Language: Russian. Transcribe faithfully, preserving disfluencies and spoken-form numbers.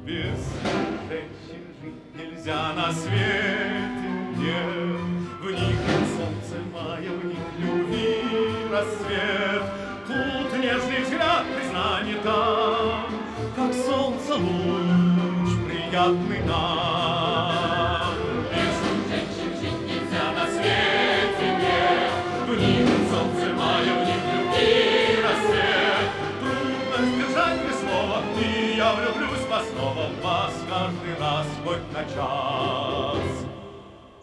Без женщин жить нельзя на свете, нет. В них солнце мая, в них любви рассвет. Тут нежный взгляд признание там, как солнце луч приятный нам. Без женщин жить нельзя на свете, нет. В них солнце мая, в них любви рассвет. Трудно сдержать мне слово, и я влюблюсь по снова в вас каждый раз, хоть на час.